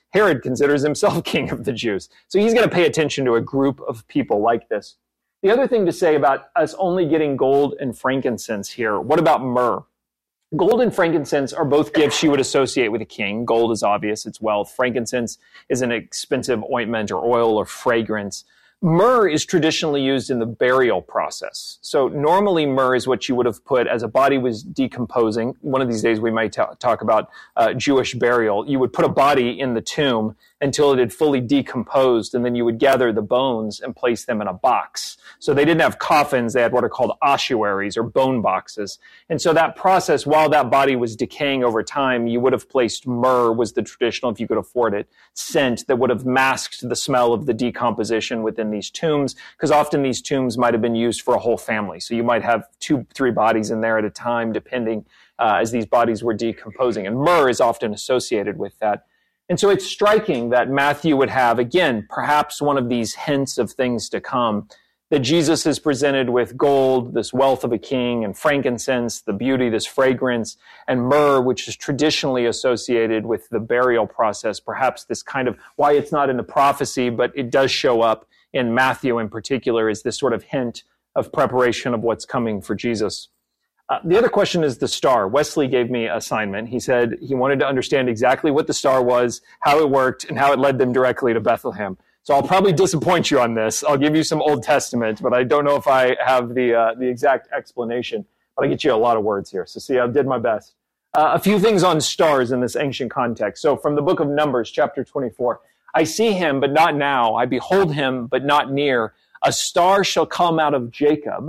Herod considers himself king of the Jews. So he's going to pay attention to a group of people like this. The other thing to say about us only getting gold and frankincense here, what about myrrh? Gold and frankincense are both gifts you would associate with a king. Gold is obvious, it's wealth. Frankincense is an expensive ointment or oil or fragrance. Myrrh is traditionally used in the burial process. So normally myrrh is what you would have put as a body was decomposing. One of these days we might t- talk about uh, Jewish burial. You would put a body in the tomb until it had fully decomposed, and then you would gather the bones and place them in a box. So they didn't have coffins, they had what are called ossuaries or bone boxes. And so that process, while that body was decaying over time, you would have placed myrrh, was the traditional, if you could afford it, scent that would have masked the smell of the decomposition within these tombs, because often these tombs might have been used for a whole family. So you might have two, three bodies in there at a time, depending uh, as these bodies were decomposing. And myrrh is often associated with that. And so it's striking that Matthew would have, again, perhaps one of these hints of things to come, that Jesus is presented with gold, this wealth of a king, and frankincense, the beauty, this fragrance, and myrrh, which is traditionally associated with the burial process. Perhaps this kind of, why it's not in the prophecy, but it does show up in Matthew in particular, is this sort of hint of preparation of what's coming for Jesus. Uh, the other question is the star. Wesley gave me an assignment. He said he wanted to understand exactly what the star was, how it worked, and how it led them directly to Bethlehem. So I'll probably disappoint you on this. I'll give you some Old Testament, but I don't know if I have the uh, the exact explanation. But I get you a lot of words here. So see, I did my best. Uh, a few things on stars in this ancient context. So from the book of Numbers, chapter twenty-four, I see him, but not now. I behold him, but not near. A star shall come out of Jacob,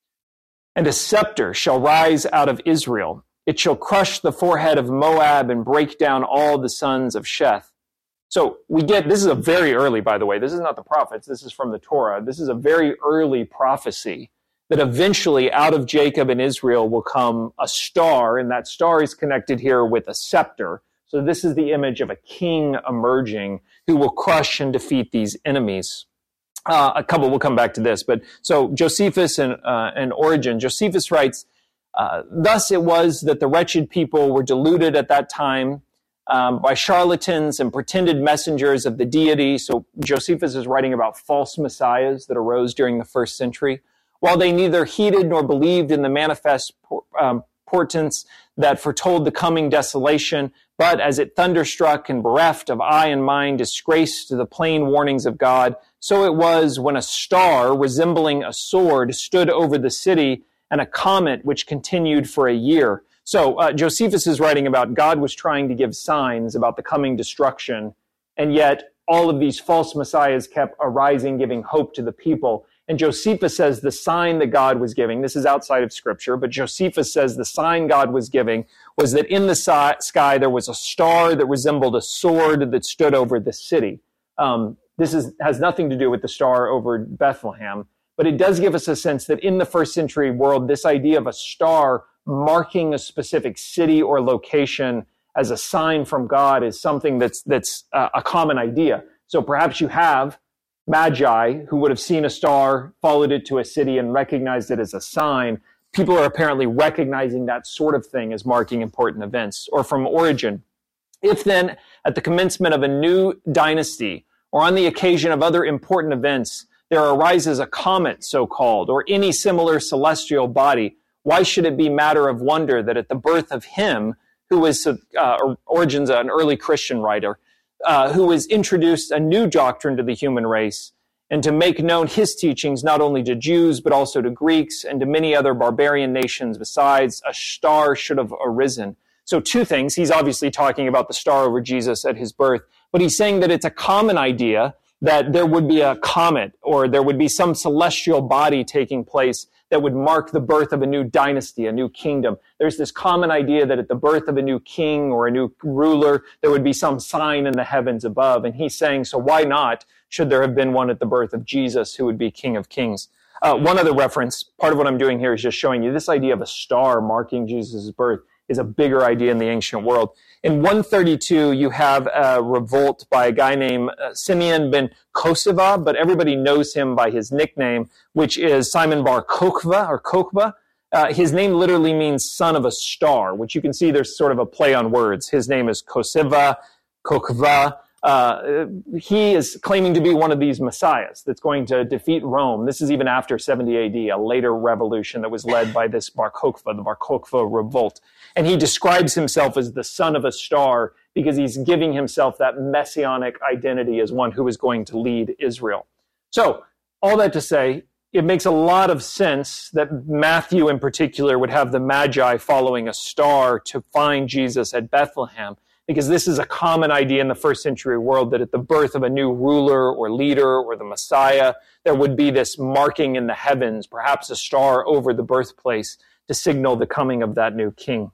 and a scepter shall rise out of Israel. It shall crush the forehead of Moab and break down all the sons of Sheth. So we get, this is a very early, by the way, this is not the prophets, this is from the Torah. This is a very early prophecy that eventually out of Jacob and Israel will come a star, and that star is connected here with a scepter. So this is the image of a king emerging who will crush and defeat these enemies. Uh, a couple, we'll come back to this, but so Josephus and, uh, and Origen, Josephus writes, uh, thus it was that the wretched people were deluded at that time um, by charlatans and pretended messengers of the deity. So Josephus is writing about false messiahs that arose during the first century, while they neither heeded nor believed in the manifest um, portents that foretold the coming desolation, but as it thunderstruck and bereft of eye and mind, disgraced the plain warnings of God, so it was when a star resembling a sword stood over the city, and a comet which continued for a year. So uh, Josephus is writing about God was trying to give signs about the coming destruction, and yet all of these false messiahs kept arising, giving hope to the people. And Josephus says the sign that God was giving, this is outside of Scripture, but Josephus says the sign God was giving was that in the sky there was a star that resembled a sword that stood over the city. Um, this is, has nothing to do with the star over Bethlehem, but it does give us a sense that in the first century world, this idea of a star marking a specific city or location as a sign from God is something that's that's uh, a common idea. So perhaps you have Magi who would have seen a star, followed it to a city, and recognized it as a sign. People are apparently recognizing that sort of thing as marking important events. Or from Origen, if then at the commencement of a new dynasty or on the occasion of other important events, there arises a comet, so-called, or any similar celestial body, why should it be matter of wonder that at the birth of him, who was, uh, Origen's an early Christian writer, uh, who has introduced a new doctrine to the human race, and to make known his teachings not only to Jews, but also to Greeks and to many other barbarian nations besides, a star should have arisen. So two things. He's obviously talking about the star over Jesus at his birth, but he's saying that it's a common idea that there would be a comet or there would be some celestial body taking place that would mark the birth of a new dynasty, a new kingdom. There's this common idea that at the birth of a new king or a new ruler, there would be some sign in the heavens above. And he's saying, so why not should there have been one at the birth of Jesus who would be King of Kings? Uh, one other reference, part of what I'm doing here is just showing you this idea of a star marking Jesus' birth is a bigger idea in the ancient world. In one thirty-two, you have a revolt by a guy named Simeon ben Koseva, but everybody knows him by his nickname, which is Simon bar Kokhba or Kokhba. Uh, his name literally means son of a star, which you can see there's sort of a play on words. His name is Koseva, Kokhva. Uh, he is claiming to be one of these messiahs that's going to defeat Rome. This is even after seventy A D, a later revolution that was led by this Bar Kokhba, the Bar Kokhba revolt. And he describes himself as the son of a star because he's giving himself that messianic identity as one who is going to lead Israel. So, all that to say, it makes a lot of sense that Matthew in particular would have the Magi following a star to find Jesus at Bethlehem, because this is a common idea in the first century world that at the birth of a new ruler or leader or the Messiah, there would be this marking in the heavens, perhaps a star over the birthplace to signal the coming of that new king.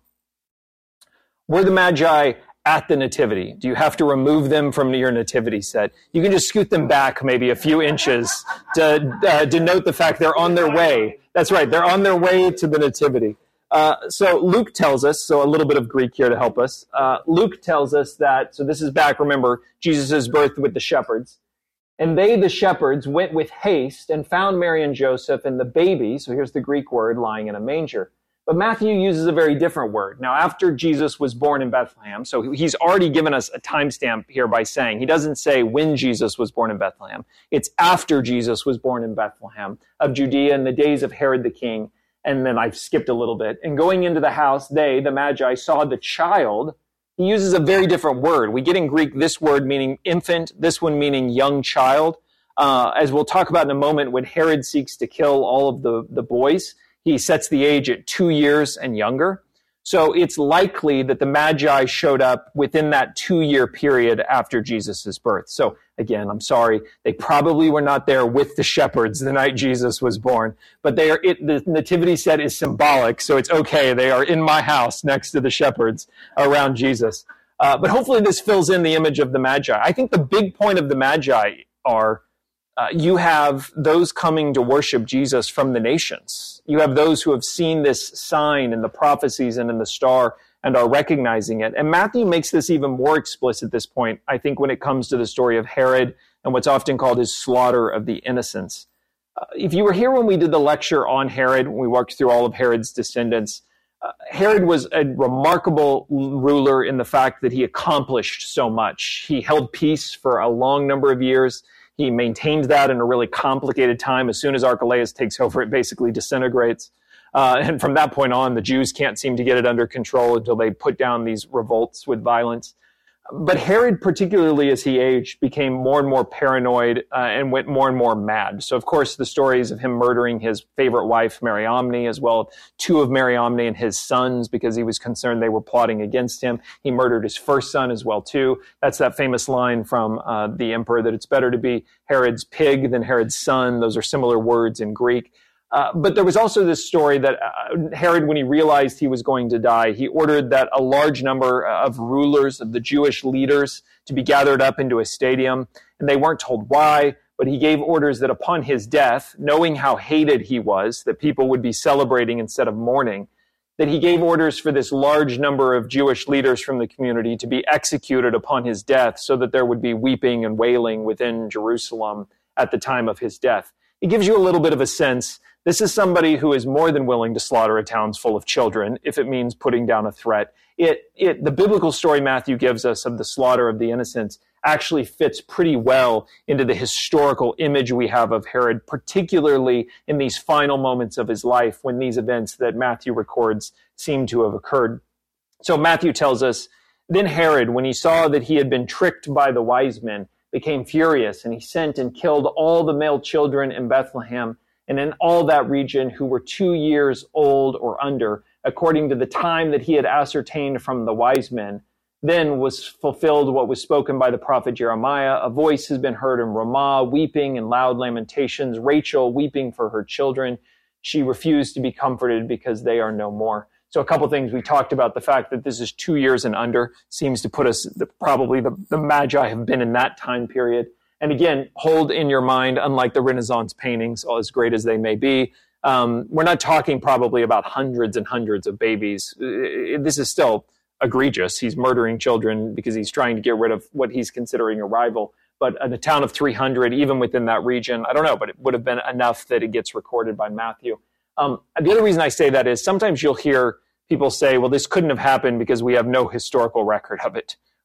Were the Magi at the nativity? Do you have to remove them from your nativity set? You can just scoot them back maybe a few inches to uh, denote the fact they're on their way. That's right, they're on their way to the nativity. Uh, so Luke tells us, so a little bit of Greek here to help us. Uh, Luke tells us that, so this is back, remember, Jesus' birth with the shepherds. And they, the shepherds, went with haste and found Mary and Joseph and the baby, so here's the Greek word, lying in a manger. But Matthew uses a very different word. Now, after Jesus was born in Bethlehem, so he's already given us a timestamp here by saying, he doesn't say when Jesus was born in Bethlehem. It's after Jesus was born in Bethlehem of Judea in the days of Herod the king. And then I've skipped a little bit. And going into the house, they, the Magi, saw the child. He uses a very different word. We get in Greek this word meaning infant, this one meaning young child. Uh, as we'll talk about in a moment, when Herod seeks to kill all of the, the boys, he sets the age at two years and younger. So it's likely that the Magi showed up within that two-year period after Jesus' birth. So again, I'm sorry, they probably were not there with the shepherds the night Jesus was born, but they are. It, the nativity set is symbolic, so it's okay. They are in my house next to the shepherds around Jesus. Uh, but hopefully this fills in the image of the Magi. I think the big point of the Magi are Uh, you have those coming to worship Jesus from the nations. You have those who have seen this sign in the prophecies and in the star and are recognizing it. And Matthew makes this even more explicit at this point, I think, when it comes to the story of Herod and what's often called his slaughter of the innocents. Uh, if you were here when we did the lecture on Herod, when we worked through all of Herod's descendants, uh, Herod was a remarkable ruler in the fact that he accomplished so much. He held peace for a long number of years. He maintained that in a really complicated time. As soon as Archelaus takes over, it basically disintegrates. Uh, and from that point on, the Jews can't seem to get it under control until they put down these revolts with violence. But Herod, particularly as he aged, became more and more paranoid uh, and went more and more mad. So, of course, the stories of him murdering his favorite wife, Mariamne, as well as two of Mariamne and his sons, because he was concerned they were plotting against him. He murdered his first son as well, too. That's that famous line from uh, the emperor that it's better to be Herod's pig than Herod's son. Those are similar words in Greek. Uh, but there was also this story that uh, Herod, when he realized he was going to die, he ordered that a large number of rulers, of the Jewish leaders, to be gathered up into a stadium. And they weren't told why, but he gave orders that upon his death, knowing how hated he was, that people would be celebrating instead of mourning, that he gave orders for this large number of Jewish leaders from the community to be executed upon his death so that there would be weeping and wailing within Jerusalem at the time of his death. It gives you a little bit of a sense. This is somebody who is more than willing to slaughter a town full of children if it means putting down a threat. It, it, the biblical story Matthew gives us of the slaughter of the innocents actually fits pretty well into the historical image we have of Herod, particularly in these final moments of his life when these events that Matthew records seem to have occurred. So Matthew tells us, then Herod, when he saw that he had been tricked by the wise men, became furious, and he sent and killed all the male children in Bethlehem and in all that region who were two years old or under, according to the time that he had ascertained from the wise men. Then was fulfilled what was spoken by the prophet Jeremiah. A voice has been heard in Ramah, weeping and loud lamentations, Rachel weeping for her children. She refused to be comforted because they are no more. So a couple things. We talked about the fact that this is two years and under, seems to put us, the, probably the, the Magi have been in that time period. And again, hold in your mind, unlike the Renaissance paintings, as great as they may be, um, we're not talking probably about hundreds and hundreds of babies. This is still egregious. He's murdering children because he's trying to get rid of what he's considering a rival. But in a town of three hundred, even within that region, I don't know, but it would have been enough that it gets recorded by Matthew. Um, the other reason I say that is sometimes you'll hear people say, well, this couldn't have happened because we have no historical record of it.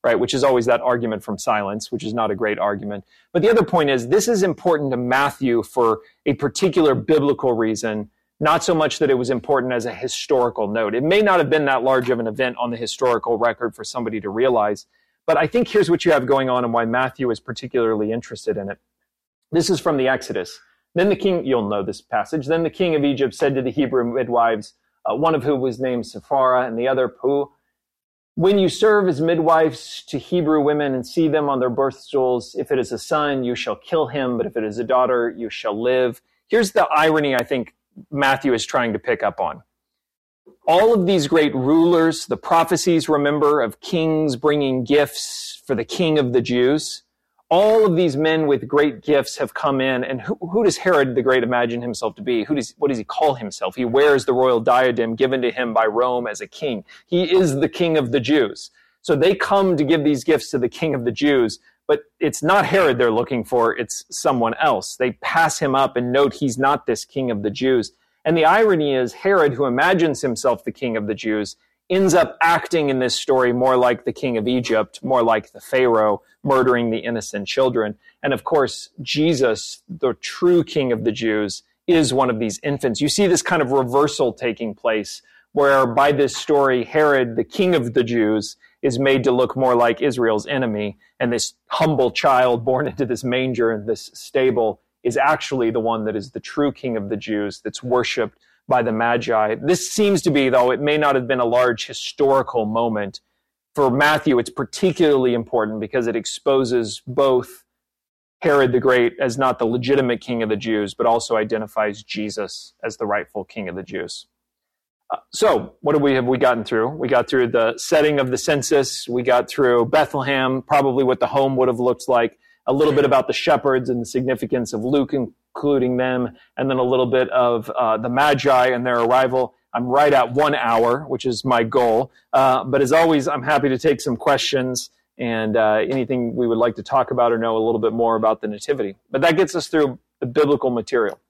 right? Which is always that argument from silence, which is not a great argument. But the other point is, this is important to Matthew for a particular biblical reason, not so much that it was important as a historical note. It may not have been that large of an event on the historical record for somebody to realize, but I think here's what you have going on and why Matthew is particularly interested in it. This is from the Exodus. Then the king, you'll know this passage, then the king of Egypt said to the Hebrew midwives, uh, one of whom was named Sephora and the other Pu, when you serve as midwives to Hebrew women and see them on their birth stools, if it is a son, you shall kill him, but if it is a daughter, you shall live. Here's the irony I think Matthew is trying to pick up on. All of these great rulers, the prophecies, remember, of kings bringing gifts for the king of the Jews, all of these men with great gifts have come in, and who, who does Herod the Great imagine himself to be? Who does, what does he call himself? He wears the royal diadem given to him by Rome as a king. He is the king of the Jews. So they come to give these gifts to the king of the Jews, but it's not Herod they're looking for, it's someone else. They pass him up and note he's not this king of the Jews. And the irony is Herod, who imagines himself the king of the Jews, ends up acting in this story more like the king of Egypt, more like the Pharaoh, murdering the innocent children. And of course, Jesus, the true king of the Jews, is one of these infants. You see this kind of reversal taking place, where by this story, Herod, the king of the Jews, is made to look more like Israel's enemy, and this humble child born into this manger in this stable is actually the one that is the true king of the Jews, that's worshipped by the Magi. This seems to be, though it may not have been a large historical moment, for Matthew it's particularly important because it exposes both Herod the Great as not the legitimate king of the Jews, but also identifies Jesus as the rightful king of the Jews. Uh, so, what have we, have we gotten through? We got through the setting of the census, we got through Bethlehem, probably what the home would have looked like, a little bit about the shepherds and the significance of Luke including them, and then a little bit of uh, the Magi and their arrival. I'm right at one hour, which is my goal. Uh, but as always, I'm happy to take some questions and uh, anything we would like to talk about or know a little bit more about the Nativity. But that gets us through the biblical material.